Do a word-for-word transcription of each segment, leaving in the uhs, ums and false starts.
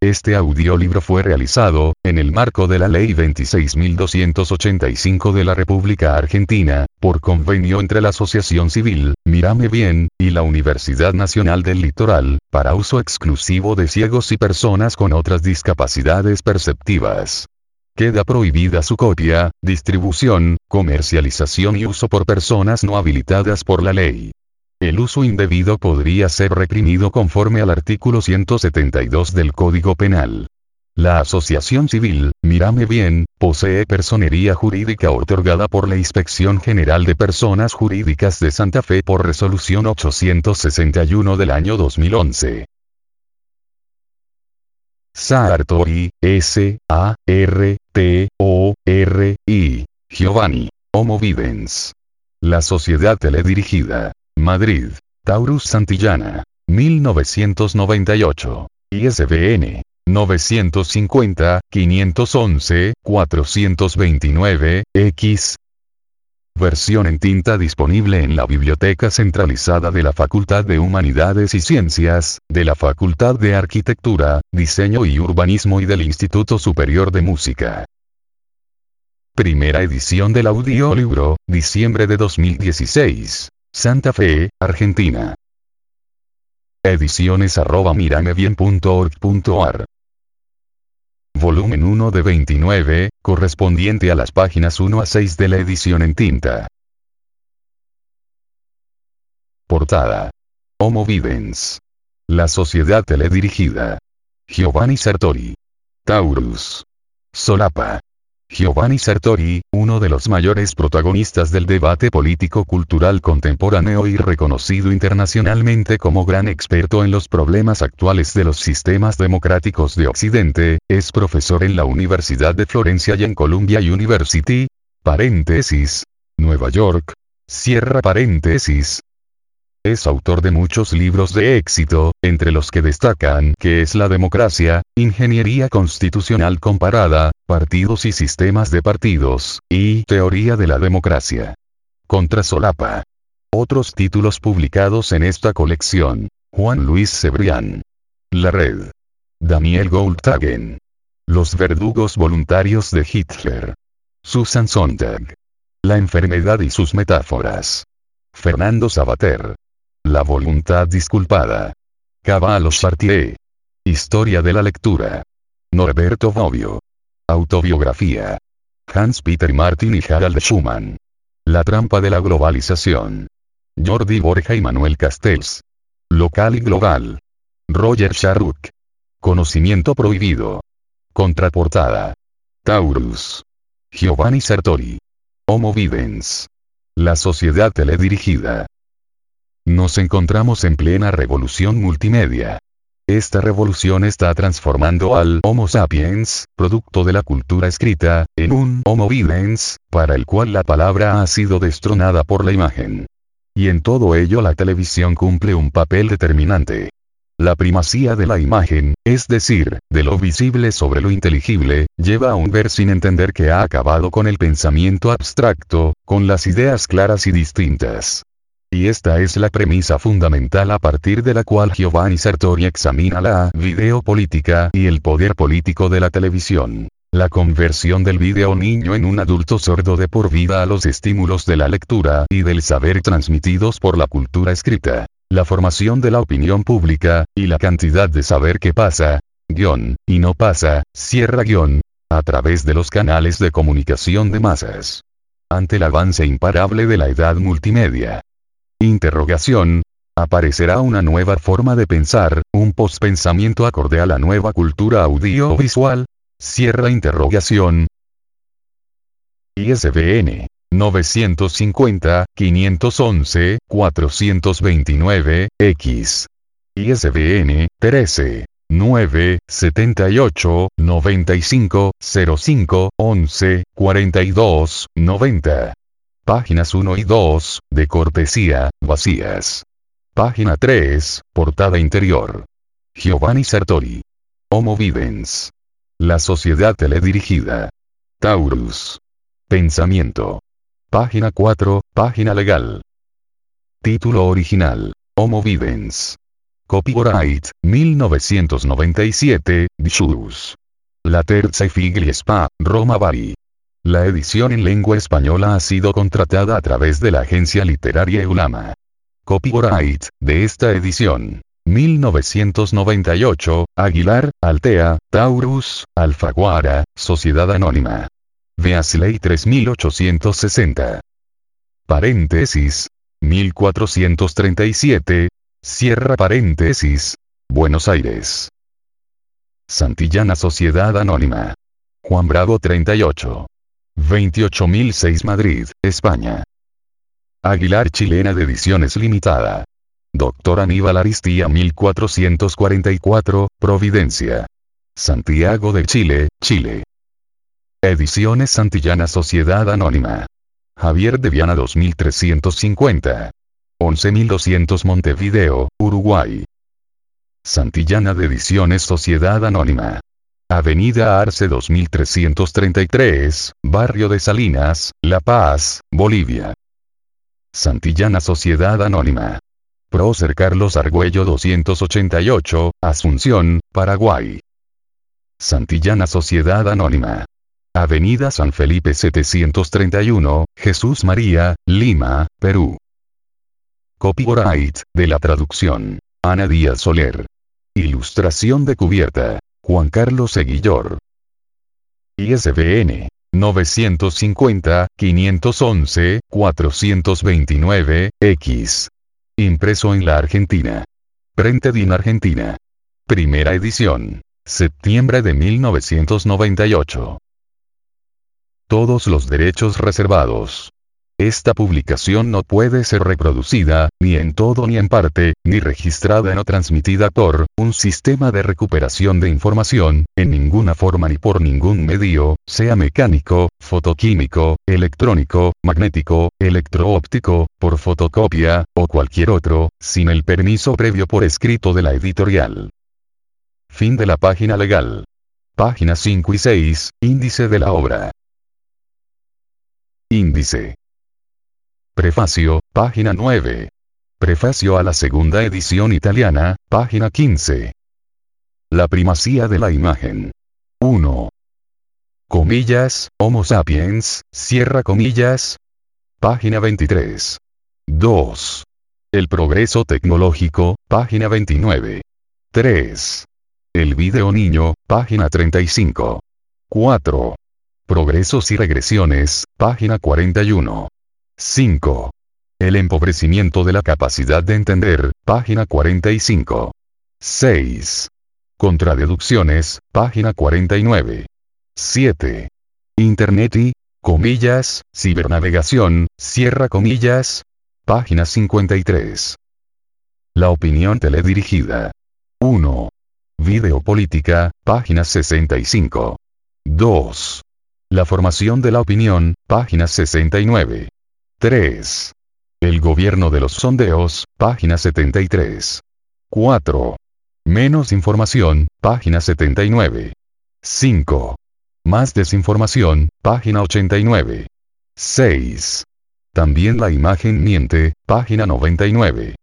Este audiolibro fue realizado, en el marco de la Ley veintiséis mil doscientos ochenta y cinco de la República Argentina, por convenio entre la Asociación Civil, Mírame Bien, y la Universidad Nacional del Litoral, para uso exclusivo de ciegos y personas con otras discapacidades perceptivas. Queda prohibida su copia, distribución, comercialización y uso por personas no habilitadas por la ley. El uso indebido podría ser reprimido conforme al artículo ciento setenta y dos del Código Penal. La Asociación Civil, Mírame Bien, posee personería jurídica otorgada por la Inspección General de Personas Jurídicas de Santa Fe por resolución ochocientos sesenta y uno del año dos mil once. Sartori, S, A, R, T, O, R, I. Giovanni. Homo Videns. La Sociedad Teledirigida. Madrid. Taurus Santillana. mil novecientos noventa y ocho. I S B N. novecientos cincuenta, quinientos once, cuatrocientos veintinueve, X. Versión en tinta disponible en la Biblioteca Centralizada de la Facultad de Humanidades y Ciencias, de la Facultad de Arquitectura, Diseño y Urbanismo y del Instituto Superior de Música. Primera edición del audiolibro, diciembre de dos mil dieciséis. Santa Fe, Argentina. Ediciones arroba miramebien punto org punto ar. Volumen uno de veintinueve, correspondiente a las páginas uno a seis de la edición en tinta. Portada. Homo Videns. La Sociedad Teledirigida. Giovanni Sartori. Taurus. Solapa. Giovanni Sartori, uno de los mayores protagonistas del debate político-cultural contemporáneo y reconocido internacionalmente como gran experto en los problemas actuales de los sistemas democráticos de Occidente, es profesor en la Universidad de Florencia y en Columbia University, paréntesis, Nueva York, cierra paréntesis. Es autor de muchos libros de éxito, entre los que destacan ¿Qué es la democracia?, Ingeniería constitucional comparada, Partidos y sistemas de partidos, y Teoría de la democracia. Contra Solapa. Otros títulos publicados en esta colección. Juan Luis Cebrián. La Red. Daniel Goldhagen. Los verdugos voluntarios de Hitler. Susan Sontag. La enfermedad y sus metáforas. Fernando Savater. La voluntad disculpada. Cavallo Chartier. Historia de la lectura. Norberto Bobbio. Autobiografía. Hans-Peter Martin y Harald Schumann. La trampa de la globalización. Jordi Borja y Manuel Castells. Local y global. Roger Sharrock. Conocimiento prohibido. Contraportada. Taurus. Giovanni Sartori. Homo Videns. La Sociedad Teledirigida. Nos encontramos en plena revolución multimedia. Esta revolución está transformando al Homo sapiens, producto de la cultura escrita, en un Homo Videns, para el cual la palabra ha sido destronada por la imagen. Y en todo ello la televisión cumple un papel determinante. La primacía de la imagen, es decir, de lo visible sobre lo inteligible, lleva a un ver sin entender que ha acabado con el pensamiento abstracto, con las ideas claras y distintas. Y esta es la premisa fundamental a partir de la cual Giovanni Sartori examina la videopolítica y el poder político de la televisión. La conversión del video niño en un adulto sordo de por vida a los estímulos de la lectura y del saber transmitidos por la cultura escrita. La formación de la opinión pública, y la cantidad de saber que pasa, guión, y no pasa, cierra guión, a través de los canales de comunicación de masas. Ante el avance imparable de la edad multimedia. Interrogación. Aparecerá una nueva forma de pensar, un pospensamiento acorde a la nueva cultura audiovisual. Cierra interrogación. I S B N. novecientos cincuenta, quinientos once, cuatrocientos veintinueve, X. I S B N. trece. nueve, setenta y ocho, noventa y cinco, cero cinco, once, cuarenta y dos, noventa. Páginas uno y dos, de cortesía, vacías. Página tres, portada interior. Giovanni Sartori. Homo Videns. La Sociedad Teledirigida. Taurus. Pensamiento. Página cuatro, página legal. Título original. Homo Videns. Copyright, mil novecientos noventa y siete, Dishus. La Terza Figli Spa, Roma Bari. La edición en lengua española ha sido contratada a través de la agencia literaria Eulama. Copyright, de esta edición. mil novecientos noventa y ocho, Aguilar, Altea, Taurus, Alfaguara, Sociedad Anónima. Veas Ley tres mil ochocientos sesenta. Paréntesis. mil cuatrocientos treinta y siete. Cierra paréntesis. Buenos Aires. Santillana Sociedad Anónima. Juan Bravo treinta y ocho. veintiocho mil seis Madrid, España. Aguilar Chilena de Ediciones Limitada. Doctor Aníbal Aristía mil cuatrocientos cuarenta y cuatro, Providencia. Santiago de Chile, Chile. Ediciones Santillana Sociedad Anónima. Javier de Viana dos mil trescientos cincuenta. once mil doscientos Montevideo, Uruguay. Santillana de Ediciones Sociedad Anónima. Avenida Arce dos mil trescientos treinta y tres, Barrio de Salinas, La Paz, Bolivia. Santillana Sociedad Anónima. Prócer Carlos Argüello doscientos ochenta y ocho, Asunción, Paraguay. Santillana Sociedad Anónima. Avenida San Felipe setecientos treinta y uno, Jesús María, Lima, Perú. Copyright, de la traducción. Ana Díaz Soler. Ilustración de cubierta. Juan Carlos Eguillor. I S B N. novecientos cincuenta, quinientos once, cuatrocientos veintinueve, X. Impreso en la Argentina. Printed in Argentina. Primera edición. Septiembre de mil novecientos noventa y ocho. Todos los derechos reservados. Esta publicación no puede ser reproducida, ni en todo ni en parte, ni registrada o transmitida por, un sistema de recuperación de información, en ninguna forma ni por ningún medio, sea mecánico, fotoquímico, electrónico, magnético, electroóptico, por fotocopia, o cualquier otro, sin el permiso previo por escrito de la editorial. Fin de la página legal. Páginas cinco y seis, índice de la obra. Índice. Prefacio, página nueve. Prefacio a la segunda edición italiana, página quince. La primacía de la imagen. uno. Comillas, Homo sapiens, cierra comillas. Página veintitrés. dos. El progreso tecnológico, página veintinueve. tres. El video niño, página treinta y cinco. cuatro. Progresos y regresiones, página cuarenta y uno. cinco. El empobrecimiento de la capacidad de entender, página cuarenta y cinco. seis. Contradeducciones, página cuarenta y nueve. siete. Internet y, comillas, cibernavegación, cierra comillas. Página cincuenta y tres. La opinión teledirigida. uno. Videopolítica, página sesenta y cinco. dos. La formación de la opinión, página sesenta y nueve. tres. El gobierno de los sondeos, página setenta y tres. cuatro. Menos información, página setenta y nueve. cinco. Más desinformación, página ochenta y nueve. seis. También la imagen miente, página noventa y nueve.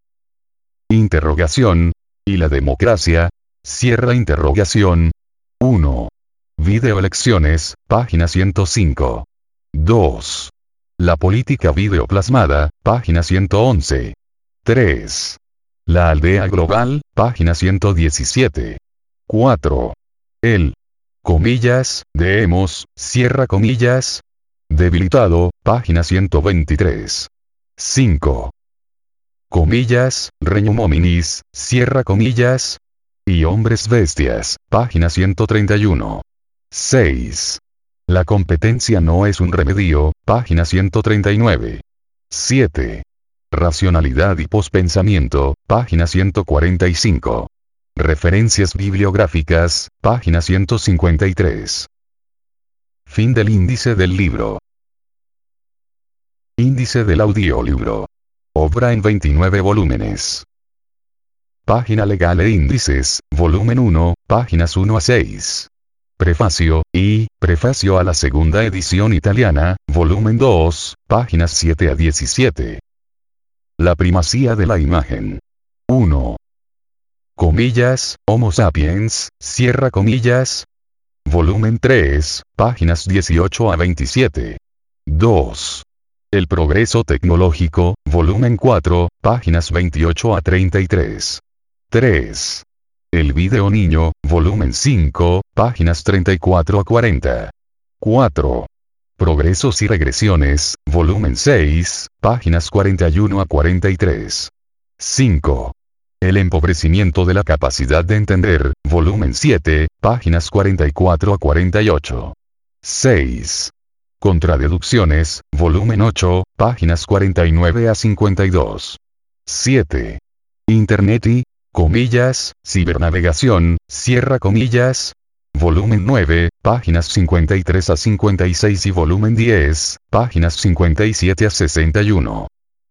Interrogación. ¿Y la democracia? Cierra interrogación. uno. Videoelecciones, página ciento cinco. dos. La política videoplasmada, página ciento once. tres. La aldea global, página ciento diecisiete. cuatro. El, comillas, de hemos, cierra comillas, debilitado, página ciento veintitrés. cinco. Comillas, Regnum hominis, cierra comillas, y hombres bestias, página ciento treinta y uno. seis. La competencia no es un remedio, página ciento treinta y nueve. siete. Racionalidad y pospensamiento, página ciento cuarenta y cinco. Referencias bibliográficas, página ciento cincuenta y tres. Fin del índice del libro. Índice del audiolibro. Obra en veintinueve volúmenes. Página legal e índices, volumen uno, páginas uno a seis. Prefacio, y, prefacio a la segunda edición italiana, volumen dos, páginas siete a diecisiete. La primacía de la imagen. uno. comillas, Homo sapiens, cierra comillas. Volumen tres, páginas dieciocho a veintisiete. dos. El progreso tecnológico, volumen cuatro, páginas veintiocho a treinta y tres. tres. El video niño, volumen cinco, páginas treinta y cuatro a cuarenta. cuatro. Progresos y regresiones, volumen seis, páginas cuarenta y uno a cuarenta y tres. cinco. El empobrecimiento de la capacidad de entender, volumen siete, páginas cuarenta y cuatro a cuarenta y ocho. seis. Contradeducciones, volumen ocho, páginas cuarenta y nueve a cincuenta y dos. siete. Internet y, comillas, cibernavegación, cierra comillas. Volumen nueve, páginas cincuenta y tres a cincuenta y seis y volumen diez, páginas cincuenta y siete a sesenta y uno.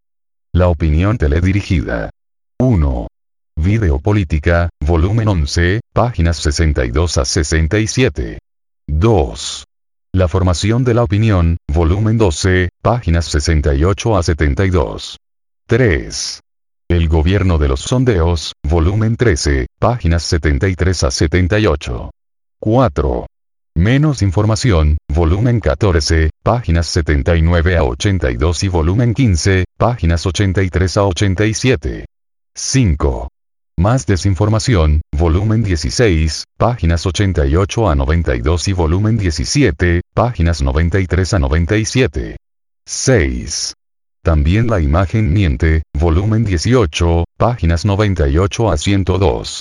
La opinión teledirigida. uno. Videopolítica, volumen once, páginas sesenta y dos a sesenta y siete. dos. La formación de la opinión, volumen doce, páginas sesenta y ocho a setenta y dos. tres. El gobierno de los sondeos, volumen trece, páginas setenta y tres a setenta y ocho. cuatro. Menos información, volumen catorce, páginas setenta y nueve a ochenta y dos y volumen quince, páginas ochenta y tres a ochenta y siete. cinco. Más desinformación, volumen dieciséis, páginas ochenta y ocho a noventa y dos y volumen diecisiete, páginas noventa y tres a noventa y siete. seis. También la imagen miente, volumen dieciocho, páginas noventa y ocho a ciento dos.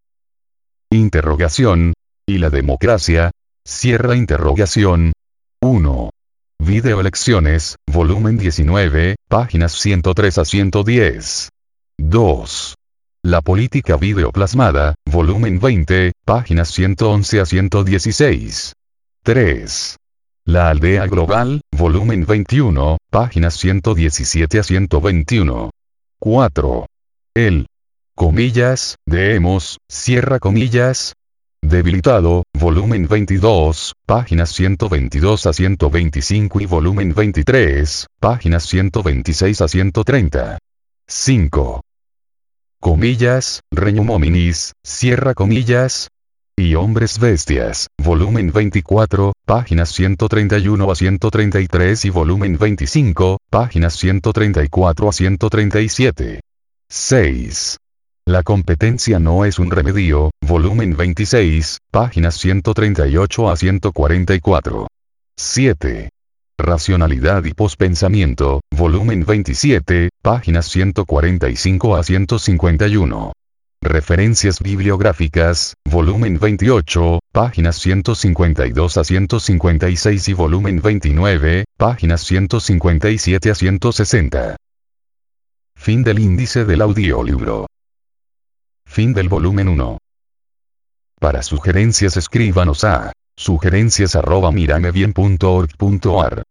Interrogación. ¿Y la democracia? Cierra interrogación. uno. Videoelecciones, volumen diecinueve, páginas ciento tres a ciento diez. dos. La política videoplasmada, volumen veinte, páginas ciento once a ciento dieciséis. tres. La aldea global, volumen veintiuno, páginas ciento diecisiete a ciento veintiuno. cuatro. El, comillas, de hemos, cierra comillas. Debilitado, volumen veintidós, páginas ciento veintidós a ciento veinticinco y volumen veintitrés, páginas ciento veintiséis a ciento treinta. cinco. Comillas, Regnum hominis, cierra comillas. Y hombres bestias, volumen veinticuatro, páginas ciento treinta y uno a ciento treinta y tres y volumen veinticinco, páginas ciento treinta y cuatro a ciento treinta y siete. seis. La competencia no es un remedio, volumen veintiséis, páginas ciento treinta y ocho a ciento cuarenta y cuatro. siete. Racionalidad y pospensamiento, volumen veintisiete, páginas ciento cuarenta y cinco a ciento cincuenta y uno. Referencias bibliográficas, volumen veintiocho, páginas ciento cincuenta y dos a ciento cincuenta y seis y volumen veintinueve, páginas ciento cincuenta y siete a ciento sesenta. Fin del índice del audiolibro. Fin del volumen uno. Para sugerencias escríbanos a sugerencias arroba miramebien punto org punto ar.